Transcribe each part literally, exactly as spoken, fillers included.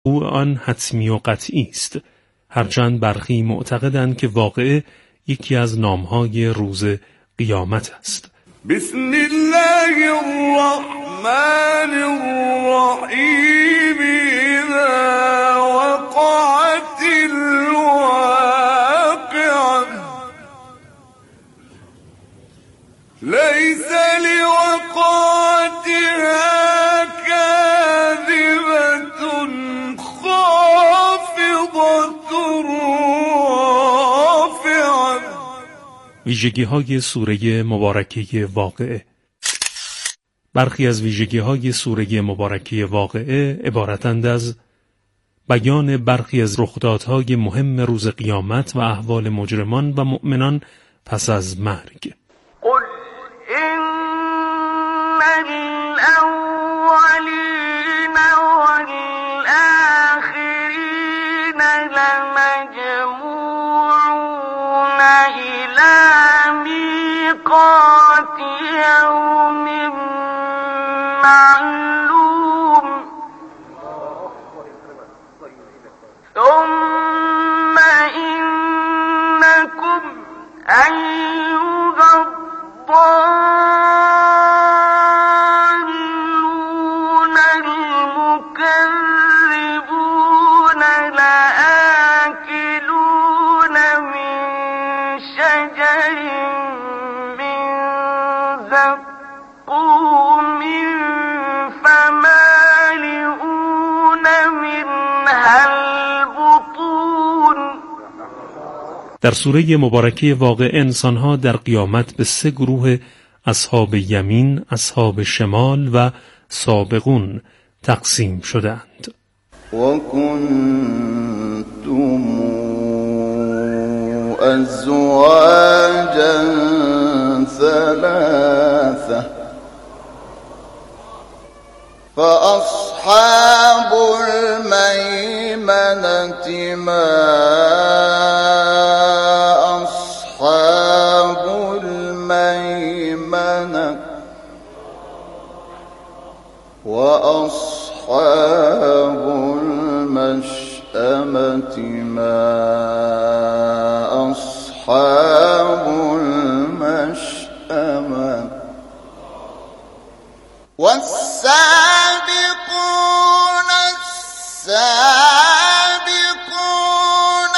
او آن حتمی و قطعی است، هرچند برخی معتقدند که واقعه یکی از نامهای روز قیامت است. بسم الله الرحمن الرحیم اذا وقعت الواقعه لیس لوقعتها كاذبة خافضة رافعة. ویژگی‌های سوره مبارکه واقعه. برخی از ویژگی‌های سوره مبارکه واقعه عبارتند از بیان برخی از رخدادهای مهم روز قیامت و احوال مجرمان و مؤمنان پس از مرگ. قل إن الأولين والآخرين لمجموعون إلى ميقات يوم معلوم ثم إنكم أيها الضالون المكذبون لآكلون من شجر من زقوم فمالئون منها البطون. در سوره مبارکه واقعه انسانها در قیامت به سه گروه اصحاب یمین، اصحاب شمال و سابقون تقسیم شدند. و کنتم ازواجا ثلاثه فاصحاب المیمنة ما وأصحاب المشأمة ما أصحاب المشأمة والسابقون السابقون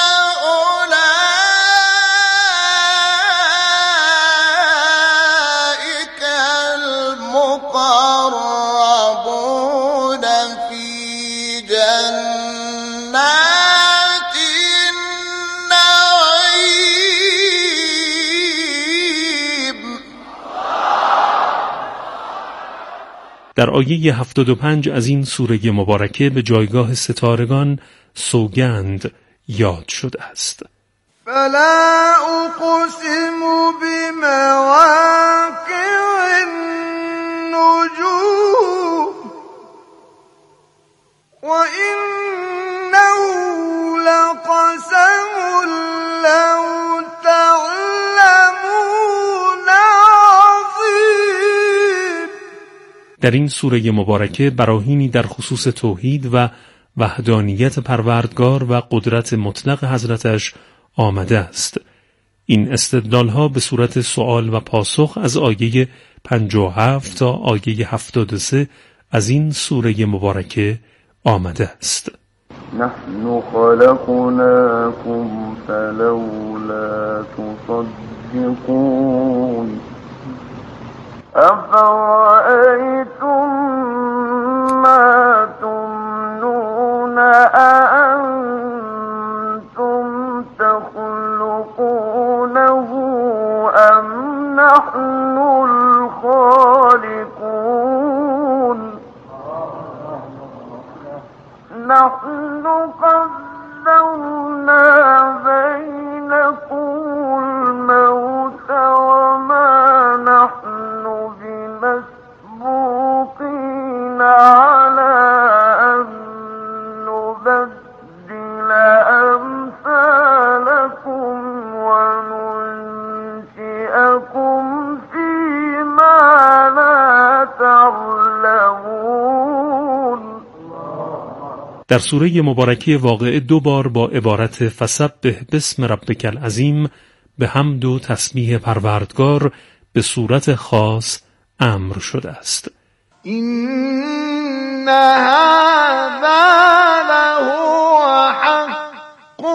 أولئك المقربون في جنات النعيم. در آیه هفتاد و پنج از این سوره مبارکه به جایگاه ستارگان سوگند یاد شده است. فلا اقسم بمواقع النجوم وإنه لقسم لو تعلمون عظيم. در این سوره مبارکه براهینی در خصوص توحید و وحدانیت پروردگار و قدرت مطلق حضرتش آمده است. این استدلال‌ها به صورت سوال و پاسخ از آیه پنجاه و هفت تا آیه هفتاد و سه از این سوره مبارکه آمده است. نحن خلقناكم فلولا تصدقون أفرأيتم ما تمنون أأنتم تخلقونه أم نحن الخالقون نحن قدرنا بينكم الموت وما نحن بمسبوقين على أن نبدل أمثالكم وننشئكم فيما لا تعلمون. در سوره مبارکه واقعه دو بار با عبارت فسبح باسم ربک العظیم به حمد و تسبیح پروردگار به صورت خاص امر شده است. این هذا لهو حق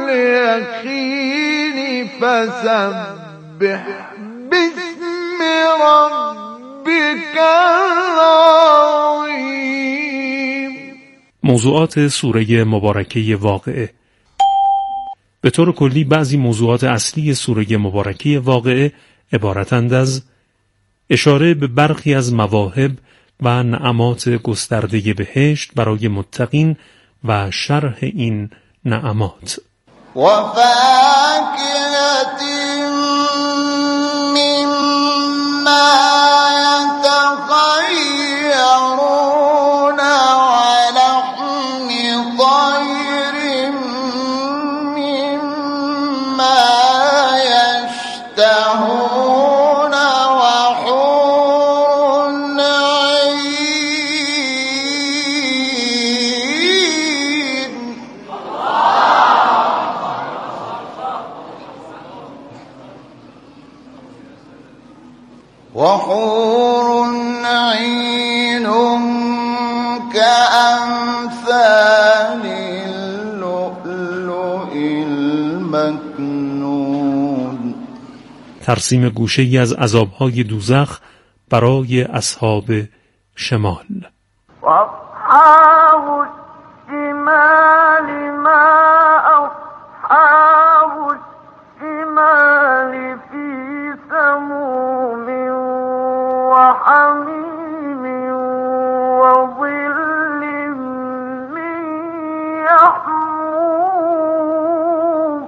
الیقین فسبح باسم ربک العظیم. موضوعات سوره مبارکه واقعه. به طور کلی بعضی موضوعات اصلی سوره مبارکه واقعه عبارتند از اشاره به برخی از مواهب و نعمات گسترده بهشت برای متقین و شرح این نعمات. و فاکهة مما یتخیرون و لحم طیر مما یشتهون و حور عین. وحور عين كأمثال اللؤلؤ المكنون. ترسیم گوشه‌ای از عذاب‌های دوزخ برای اصحاب شمال. وأصحاب الشمال ما أصحاب الشمال في سموم وحميم وظل من يحموم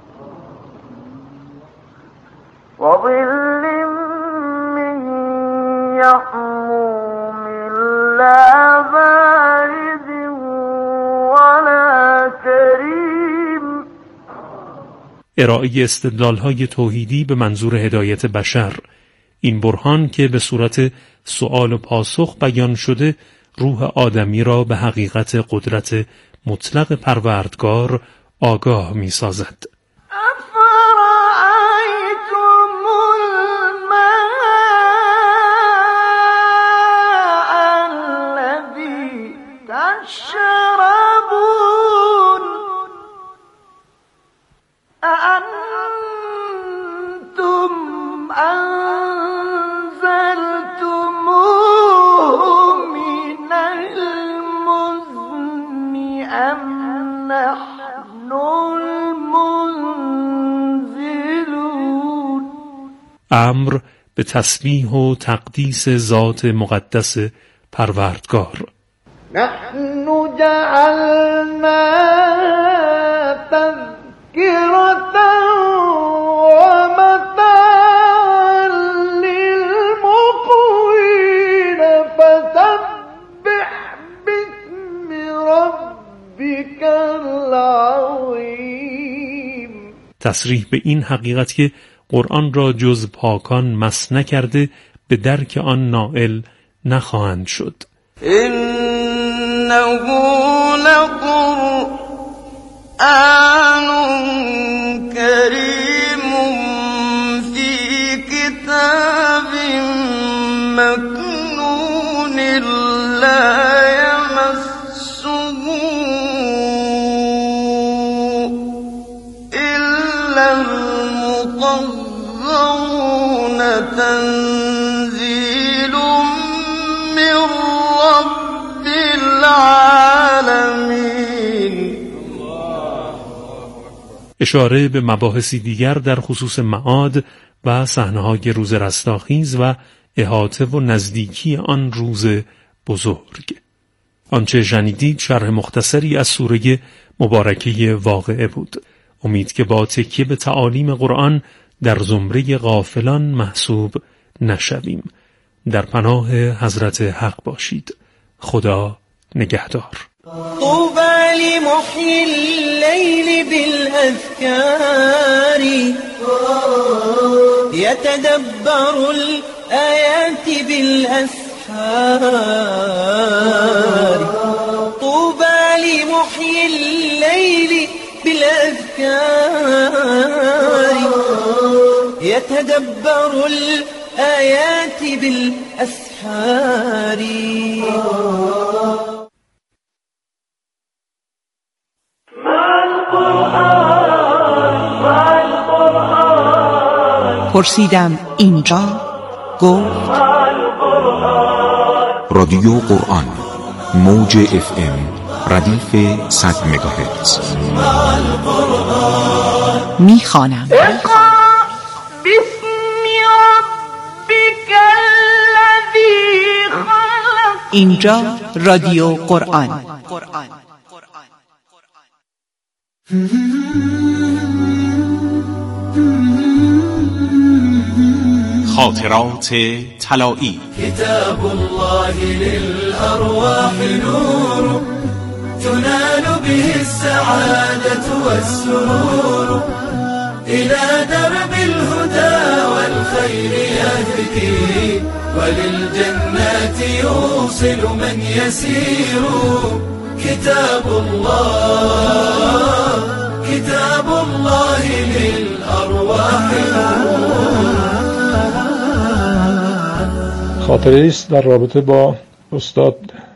وظل من يحموم لا بارد ولا كريم. ارائه استدلال‌های توحیدی به منظور هدایت بشر. این برهان که به صورت سؤال و پاسخ بیان شده روح آدمی را به حقیقت قدرت مطلق پروردگار آگاه می سازد. أفرأيتم الماء الذي تشربون أأنتم أنزلتموه من المزن أم نحن المنزلون. امر به تسبیح و تقدیس ذات مقدس پروردگار. نحن جعلنا تذكرة ومتاعا للمقوين فسبح باسم ربك العظيم. تصریح به این حقیقت که قرآن را جز پاکان مس نکرده به درک آن نائل نخواهند شد. إنه لقرآن كريم في كتاب مكنون لا يمسه إلا المطهرون تنزيل من رب العالمين. اشاره به مباحثی دیگر در خصوص معاد و صحنه‌های روز رستاخیز و احاطه و نزدیکی آن روز بزرگ. آنچه شنیدید شرح مختصری از سوره مبارکه واقعه بود. امید که با تکیه به تعالیم قرآن در زمره غافلان محسوب نشویم. در پناه حضرت حق باشید. خدا نگهدار. طوبى لمحيي الليل بالأذكار يتدبر الآيات بالأسحار. طوبى محيي الليل بالأذكار يتدبر الآيات بالأسحار. پرسیدم اینجا، گفت رادیو قرآن، موج اف ام، ردیف صد مگاهرتز. میخوانم. اینجا رادیو قرآن. خاطرات طلایی. کتاب الله للأرواح نور تنال به السعادة والسرور إلى درب الهدى والخير يهدي وللجنات يوصل من يسير. كتاب الله كتاب الله للأرواح خاطره است در رابطه با استاد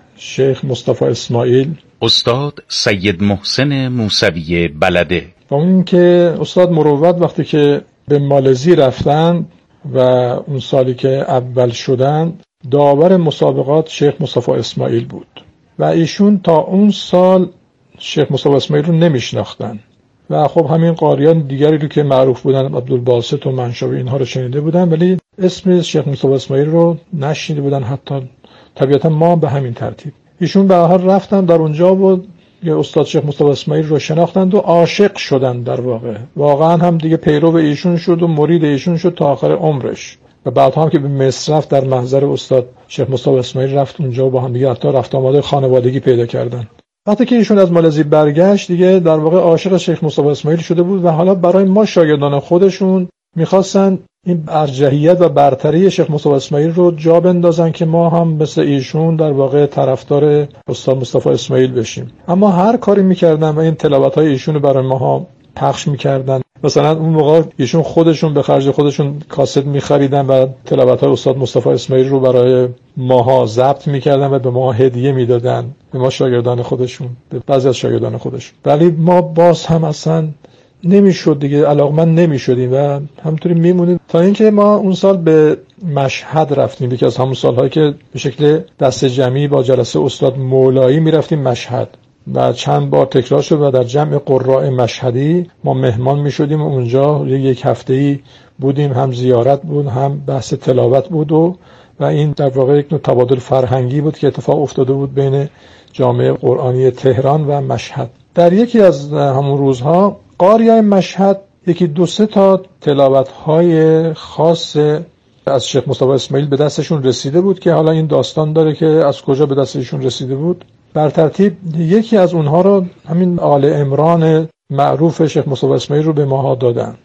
شیخ مصطفی اسماعیل، استاد سید محسن موسوی بلده. و اون که استاد مروت وقتی که به مالزی رفتن و اون سالی که اول شدن، داور مسابقات شیخ مصطفی اسماعیل بود و ایشون تا اون سال شیخ مصطفی اسماعیل رو نمیشناختن و خب همین قاریان دیگری رو که معروف بودن، عبدالباسط و منشاوی، اینها رو شنیده بودن ولی اسم شیخ مصطفی اسماعیل رو نشنیده بودن، حتی طبیعتا ما به همین ترتیب. ایشون به هر حال رفتن در اونجا بود، یه استاد شیخ مصطفی اسماعیل رو شناختند و عاشق شدن. در واقع واقعا هم دیگه پیرو ایشون شد و مرید ایشون شد تا آخر عمرش و بعد هم که به مصر رفت در محضر استاد شیخ مصطفی اسماعیل رفت اونجا و با هم دیگه حتی رفت آمد خانوادگی پیدا کردن. وقتی که ایشون از مالزی برگشت دیگه در واقع عاشق شیخ مصطفی اسماعیل شده بود و حالا برای ما شاگردان خودشون می‌خواستن این ارجحیت و برتری شیخ مصطفی اسماعیل رو جا بندازن که ما هم مثل ایشون در واقع طرفدار استاد مصطفی اسماعیل بشیم. اما هر کاری می‌کردن و این تلاوت‌های ایشون رو برای ماها پخش می‌کردن. مثلا اون موقع ایشون خودشون به خرج خودشون کاست می‌خریدن و تلاوت‌های استاد مصطفی اسماعیل رو برای ماها ضبط می‌کردن و به ما هدیه میدادن، به ما شاگردان خودشون، به بعضی از شاگردان خودشون. ولی ما باز هم اصلا نمیشد دیگه، علاقمند نمیشدیم و همونطوری میمونیم تا اینکه ما اون سال به مشهد رفتیم، یکی از همون سال‌هایی که به شکل دست جمعی با جلسه استاد مولایی میرفتیم مشهد و چند بار تکرار شد و در جمع قراء مشهدی ما مهمان میشدیم و اونجا یک هفته‌ای بودیم، هم زیارت بود هم بحث تلاوت بود و و این در واقع یک نوع تبادل فرهنگی بود که اتفاق افتاده بود بین جامعه قرآنی تهران و مشهد. در یکی از همون روزها قاریای مشهد یکی دو سه تا تلاوت‌های خاص از شیخ مصطفی اسماعیل به دستشون رسیده بود که حالا این داستان داره که از کجا به دستشون رسیده بود. بر ترتیب یکی از اونها رو همین آل عمران معروف شیخ مصطفی اسماعیل رو به ماها دادن.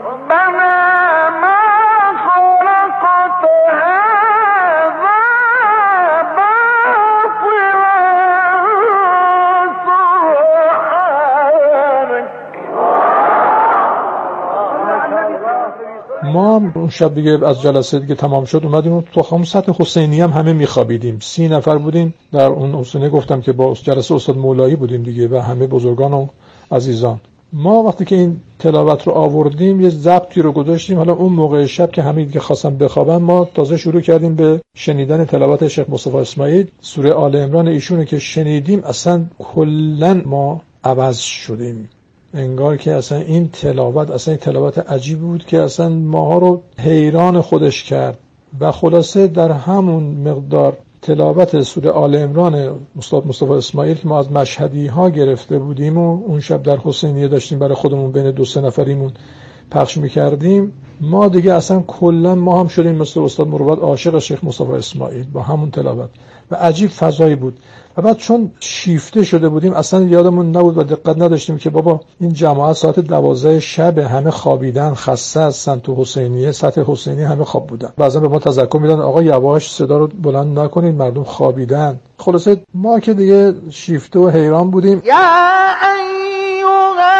ما اون شب دیگه از جلسه دیگه تمام شد اومدیم تو همون سطح حسینی هم همه میخوابیدیم، سی نفر بودیم در اون حسینی، گفتم که با جلسه استاد مولایی بودیم دیگه و همه بزرگان و عزیزان. ما وقتی که این تلاوت رو آوردیم یه ضبطی رو گذاشتیم، حالا اون موقع شب که همه دیگه خواستن بخوابن ما تازه شروع کردیم به شنیدن تلاوت شیخ مصطفی اسماعیل. سوره آل عمران ایشونه که شنیدیم اصلا کلا ما عوض شدیم، انگار که اصلا این تلاوت اصلا این تلاوت عجیب بود که اصلا ماها رو حیران خودش کرد. و خلاصه در همون مقدار تلاوت سوره آل عمران استاد مصطفی اسماعیل که ما از مشهدی ها گرفته بودیم و اون شب در حسینیه داشتیم برای خودمون بین دو سه نفریمون پخش میکردیم، ما دیگه اصلا کلا ما هم شدیم مثل استاد مروت عاشق شیخ مصطفی اسماعیل با همون تلاوت و عجیب فضایی بود. و بعد چون شیفته شده بودیم اصلا یادمون نبود و دقت نداشتیم که بابا این جماعت ساعت دوازده شب همه خوابیدن، خسته هستن، تو حسینیه سطح حسینی همه خواب بودن. بعضا به ما تذکر میدن آقا یواش صدا رو بلند نکنید مردم خوابیدن. خلاصه ما که دیگه شیفته و حیران بودیم. یا ایها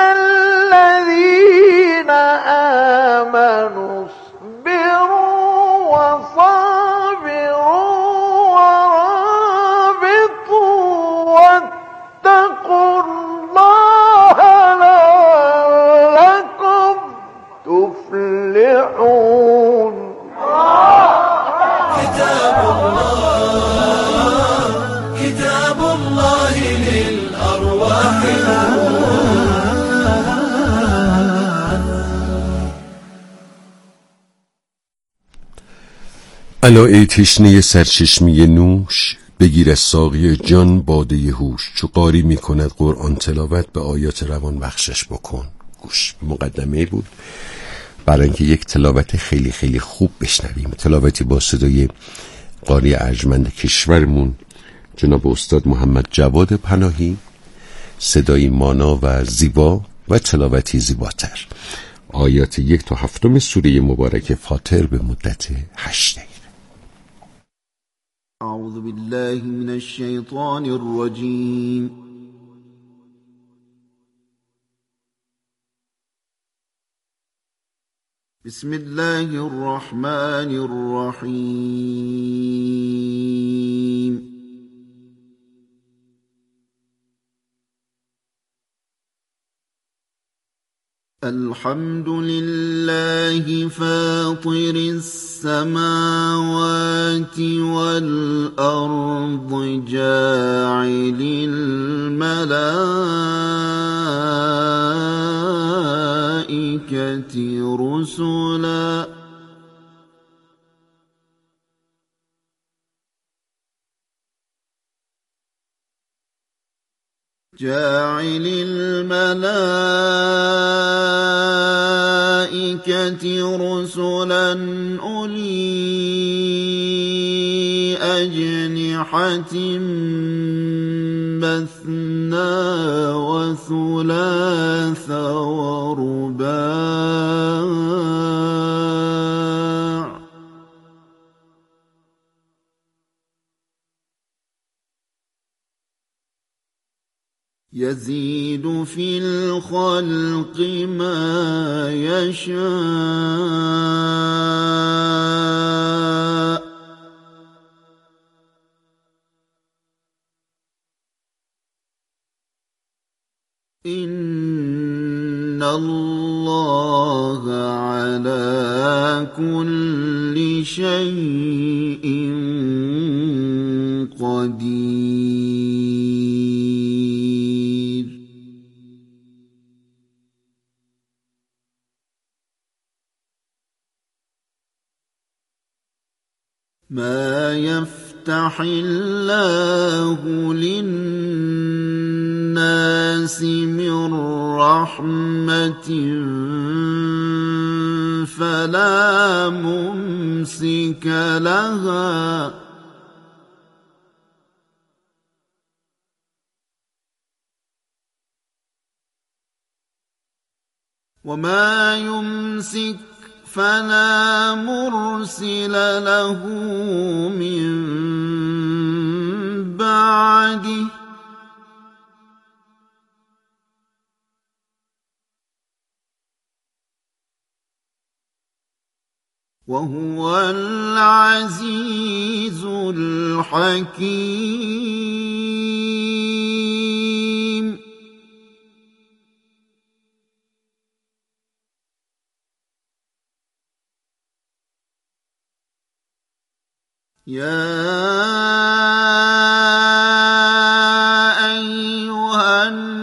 الذین آمنوا اصبروا و صابروا واتقوا الله لعلكم تفلحون. كتاب الله كتاب الله للأرواح. علای تشنه سرچشمه نوش، بگیر از ساقی جان باده هوش. چو قاری می کند قرآن تلاوت، به آیات روان بخشش بکن گوش. مقدمه بود برای اینکه یک تلاوت خیلی خیلی خوب بشنویم، تلاوتی با صدای قاری ارجمند کشورمون جناب استاد محمد جواد پناهی، صدای مانا و زیبا و تلاوتی زیباتر. آیات یک تا هفتم سوره مبارک فاطر به مدت هشت دقیقه. اعوذ بالله من الشیطان الرجیم. بسم الله الرحمن الرحیم. الحمد لله فاطر السماوات والأرض جاعل الملائكة رسلا جاعل الملائكة رسلا أولي أجنحة مثنى وثلاث ورباع يزيد في الخلق ما يشاء إن الله على كل شيء قدير. ما يفتح الله للناس من رحمة فلا ممسك لها وما يمسك فلا مرسل له من بعده وهو العزيز الحكيم. يا أيها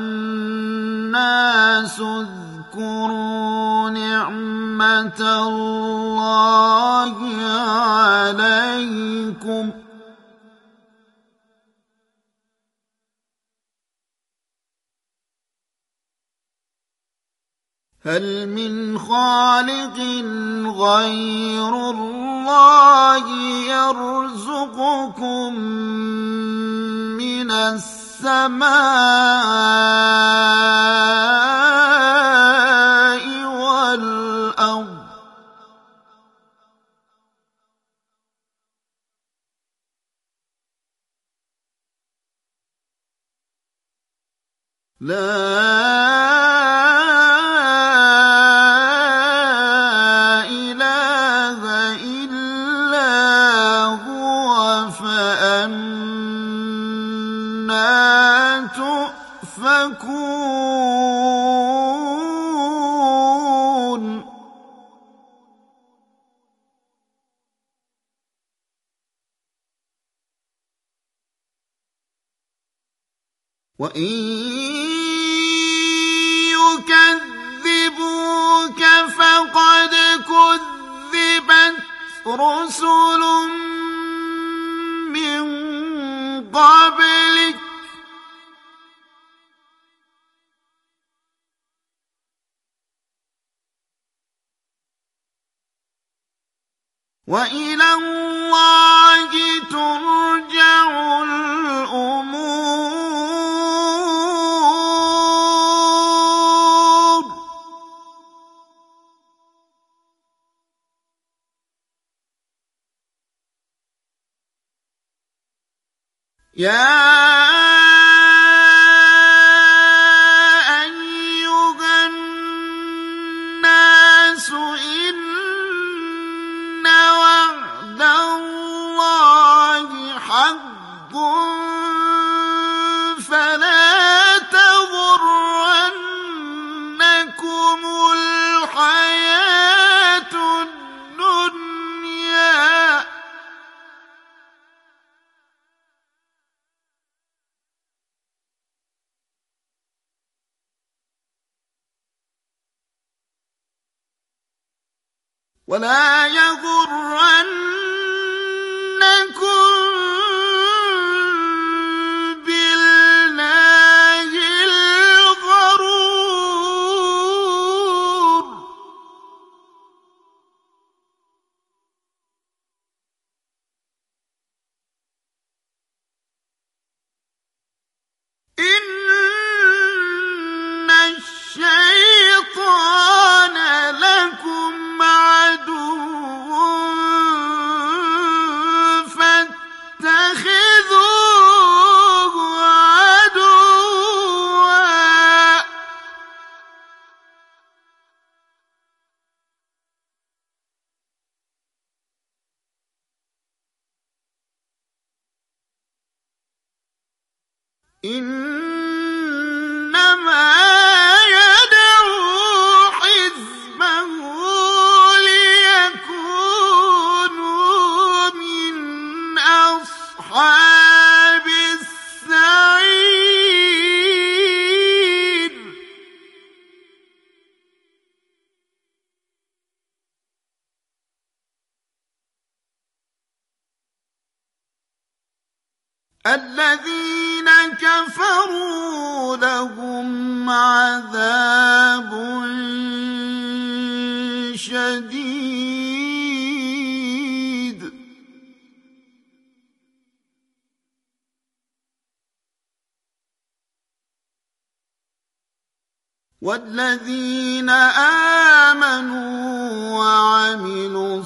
الناس اذكروا نعمة الله عليكم هل من خالق غير الله يرزقكم من السماء والأرض لا تؤفكون وإن يكذبوك فقد كذبت رسل من قبلك وإلى الله ترجع الأمور يا فلا تغرنكم الحياة الدنيا ولا يغرنكم إن الشيطان لكم عدو فاتخذوه عدوا إنما يدعو حزبه ليكونوا من أصحاب السعير الذين كفروا لهم عذاب شديد والذين آمنوا وعملوا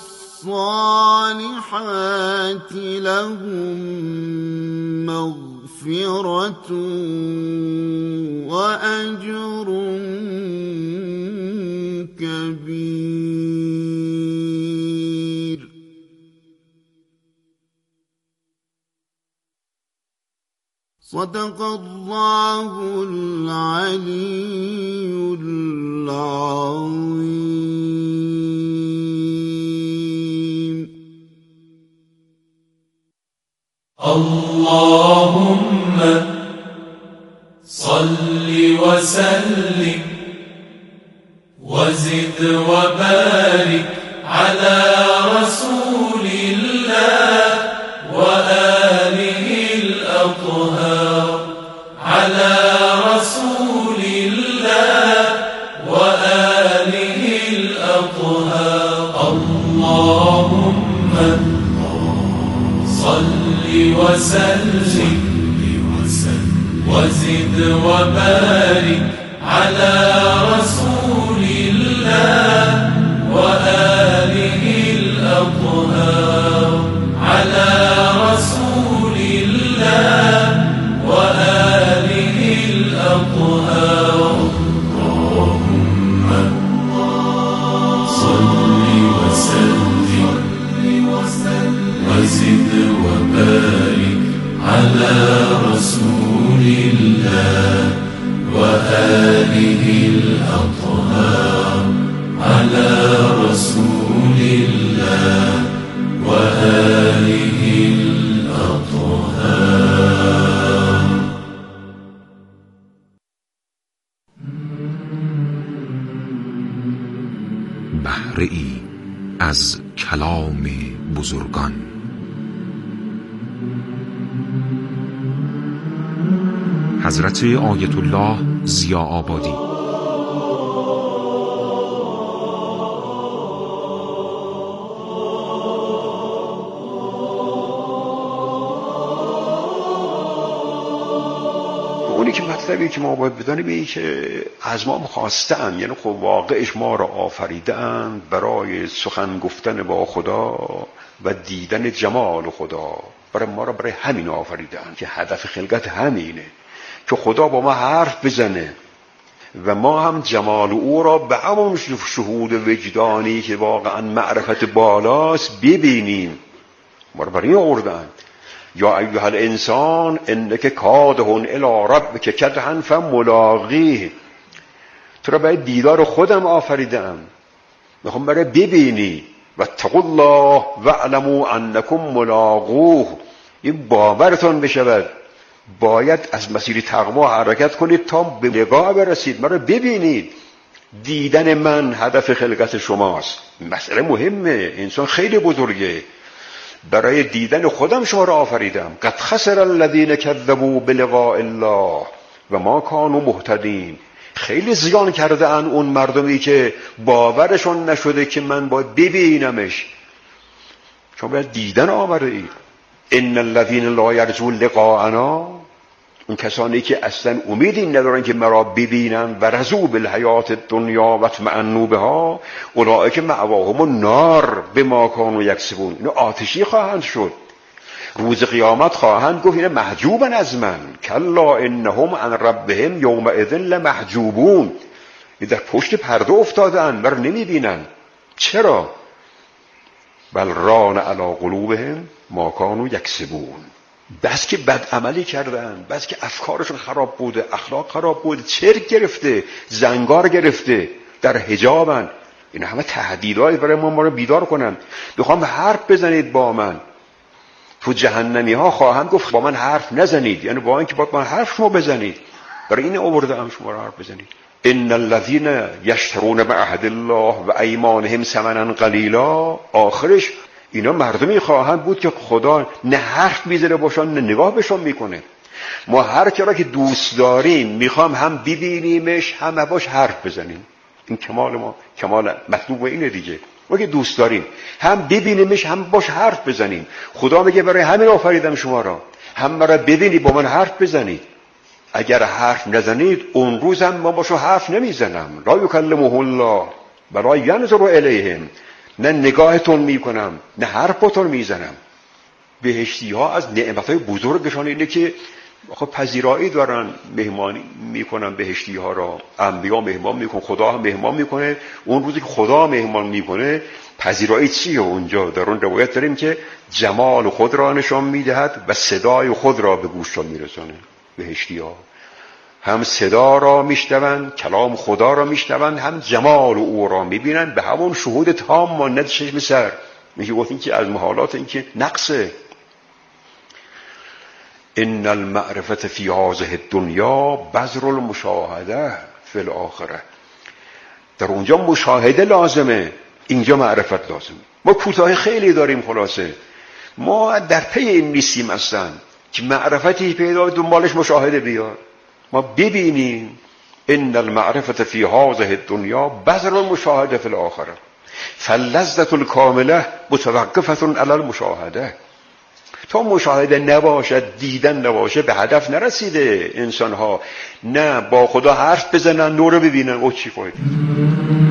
الصالحات لهم مغفرة وأجر كبير صدق الله العلي العظيم. اللهم صل وسلم وزد وبارك على رسول الله وآله الأطهار على رسول الله وآله على رسول الله وآله الأطهار على رسول الله وآله الأطهار اللهم صل وسلم وزد وبارك على رسول الله وآله الأطهار على رسول الله وآله الأطهار. بهره ای از کلام بزرگان. حضرت آیت الله ضیاءآبادی. اونی که مطلبی که ما باید بدانیم اینه که از ما خواستن، یعنی خب واقعش ما را آفریدن برای سخن گفتن با خدا و دیدن جمال خدا. برای ما را برای همین آفریدن که هدف خلقت همینه که خدا با ما حرف بزنه و ما هم جمال او را به همون شهود وجدانی که واقعا معرفت بالاست ببینیم. ما را برای این آوردن. یا ایها الانسان انک کادح الی ربک کدحا فملاقیه. تو را برای دیدار خودم آفریدم، میخوام برای ببینی. و اتقوا الله واعلموا انکم ملاقوه. این باورتون بشود، باید از مسیر تقوا حرکت کنید تا به لقا برسید، مرا ببینید. دیدن من هدف خلقت شماست. مسئله مهمه، انسان خیلی بزرگه. برای دیدن خودم شما را آفریدم. قد خسر الذین کذبوا بلقاء الله و ما کانوا مهتدین. خیلی زیان کرده ان اون مردمی که باورشون نشده که من باید ببینمش. شما باید دیدن آورده اید. ان الذین لا یرجون لقاءنا، اون کسانی که اصلا امیدی ندارن که مرا ببینن، و رضوا بالحیات الدنیا و اطمئنوا بها اولئک مأواهم النار بما کانوا یکسبون. اینا آتشی خواهند شد. روز قیامت خواهند گفت اینا محجوبن از من. کلا انهم عن ربهم یومئذ لمحجوبون. این در پشت پرده افتادن، مرا نمیبینن. چرا؟ بل ران علی قلوبهم ما کانوا یکسبون. بس که بد عملی کردن، بس که افکارشون خراب بوده، اخلاق خراب بوده، چرک گرفته، زنگار گرفته، در حجابن. این همه تهدیدهای برای ما ما رو بیدار کنن. بخوام حرف بزنید با من. تو جهنمی ها خواهم گفت با من حرف نزنید، یعنی با اینکه با من حرف شما بزنید. برای این آورده ام شما رو حرف بزنید. ان الذين يشترون بعهد الله و ایمانهم ثمنا قلیلا. آخرش اینا مردمی خواهند بود که خدا نه حرف میزنه باشن نه نگاه بهشون میکنه. ما هر کی را که دوست داریم میخوام هم ببینیمش هم باش حرف بزنیم. این کمال ما، کمال مطلوب اینه دیگه. ما که دوست داریم هم ببینیمش هم باش حرف بزنیم. خدا میگه برای همین آفریدم شما را، هم مرا ببینید با من حرف بزنید. اگر حرف نزنید اون روز هم ما باشو حرف نمیزنم. لا یکلمه الله ولا ینظر الیهم. نه نگاهتون میکنم نه حرفتون میزنم. بهشتی ها از نعمتهای بزرگشان اینه که خب پذیرایی دارن، مهمانی میکنن بهشتی ها را. انبیا مهمان میکنن، خدا هم مهمان میکنه. اون روزی که خدا مهمان میکنه پذیرایی چیه اونجا؟ در اون روایت داریم که جمال خود را نشان میدهد و صدای خود را به گوششان میرسونه. بهشتی ها هم صدا را میشنوند، کلام خدا را میشنوند، هم جمال او را میبینند به همون شهود تام مانند چشم سر. میگه گفتیم که از محالات این که نقصه. ان المعرفة فی هذه الدنیا بذر المشاهده فی الاخره. در اونجا مشاهده لازمه، اینجا معرفت لازمه. ما کوتاه خیلی داریم. خلاصه ما در پی این نیستیم اصلا که معرفتی پیدا دنبالش مشاهده بیار. ما ببینیم ان المعرفة فی هذه الدنیا بذر المشاهده فی الاخره فاللذة الکامله متوقفة علی المشاهده. تا مشاهده نباشد، دیدن نباشه، به هدف نرسیده انسان ها. نه با خدا حرف بزنن، نور ببینن، او چی فایده؟